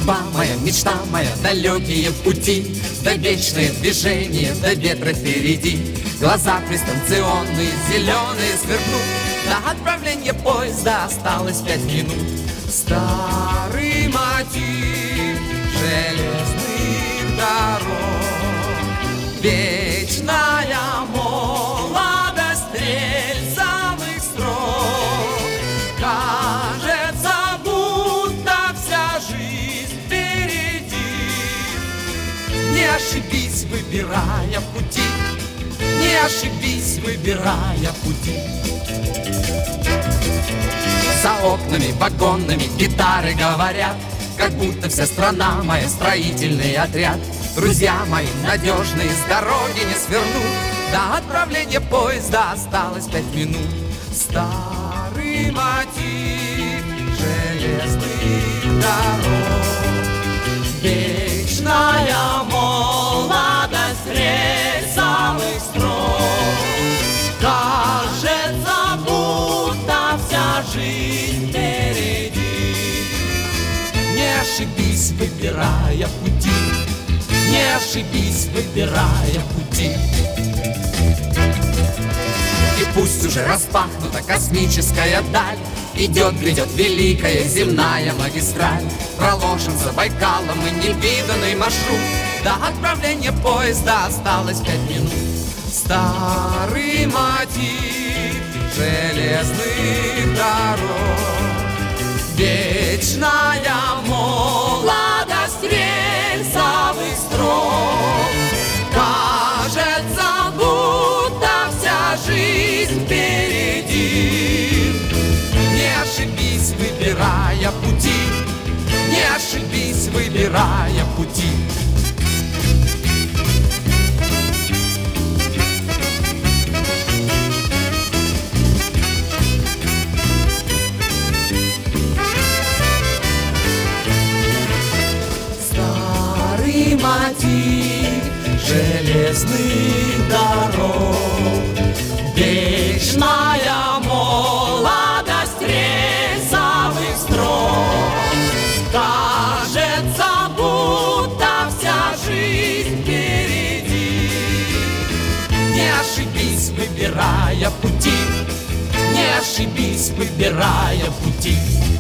судьба моя, мечта моя, далекие пути, да вечное движение, да ветра впереди. Глаза пристанционные, зеленые сверкнут, до отправления поезда осталось 5 минут. Старый мотив железных дорог, вечная молодость рельсовых строк. Кажется, будто вся жизнь впереди. Не ошибись, выбирая пути, не ошибись, выбирая пути. За окнами, вагонами гитары говорят, как будто вся страна моя строительный отряд. Друзья мои надежные, с дороги не свернут, до отправления поезда осталось 5 минут. Старый мотив железных дорог, вечная молодость рельсовых строк. Кажется, будто вся жизнь впереди. Не ошибись, выбирая пути, не ошибись, выбирая пути. И пусть уже распахнута космическая даль, идет, грядет великая земная магистраль. Проложен за Байкалом и невиданный маршрут, до отправления поезда осталось 5 минут. Старый мотив железных дорог, вечная молодость рельсовых строк. Кажется, будто вся жизнь впереди. Не ошибись, выбирая пути, не ошибись, выбирая пути. Мотив железных дорог, вечная молодость рельсовых строк. Кажется, будто вся жизнь впереди. Не ошибись, выбирая пути, не ошибись, выбирая пути.